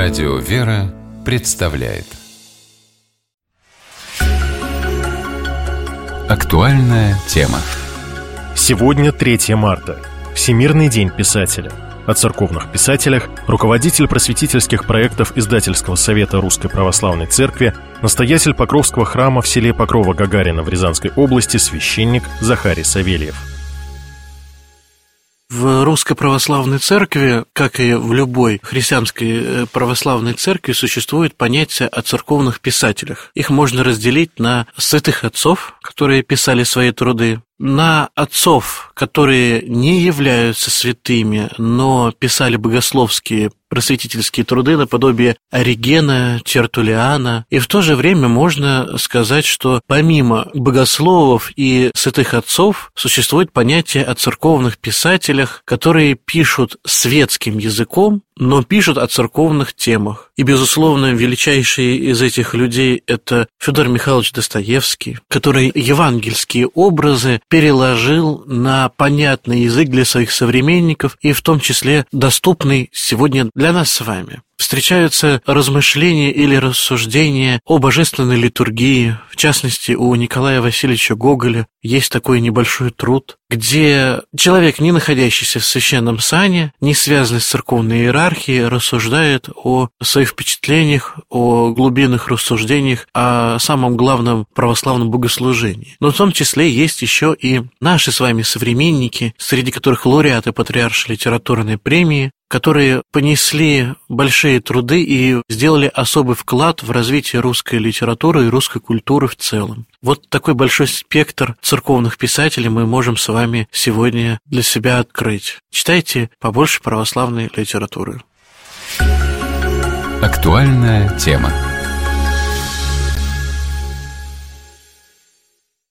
Радио «Вера» представляет актуальная тема. Сегодня 3 марта. Всемирный день писателя. О церковных писателях руководитель просветительских проектов Издательского совета Русской Православной Церкви, настоятель Покровского храма в селе Покрово-Гагарина в Рязанской области, священник Захарий Савельев. В Русской Православной Церкви, как и в любой христианской православной церкви, существует понятие о церковных писателях. Их можно разделить на святых отцов, которые писали свои труды, на отцов, которые не являются святыми, но писали богословские просветительские труды наподобие Оригена, Тертуллиана. И в то же время можно сказать, что помимо богословов и святых отцов существует понятие о церковных писателях, которые пишут светским языком, но пишут о церковных темах. И, безусловно, величайший из этих людей – это Федор Михайлович Достоевский, который евангельские образы переложил на понятный язык для своих современников и в том числе доступный сегодня для нас с вами. Встречаются размышления или рассуждения о божественной литургии. В частности, у Николая Васильевича Гоголя есть такой небольшой труд, где человек, не находящийся в священном сане, не связанный с церковной иерархией, рассуждает о своих впечатлениях, о глубинных рассуждениях, о самом главном православном богослужении. Но в том числе есть еще и наши с вами современники, среди которых лауреаты Патриаршей литературной премии, которые понесли большие труды и сделали особый вклад в развитие русской литературы и русской культуры в целом. Вот такой большой спектр церковных писателей мы можем с вами сегодня для себя открыть. Читайте побольше православной литературы. Актуальная тема.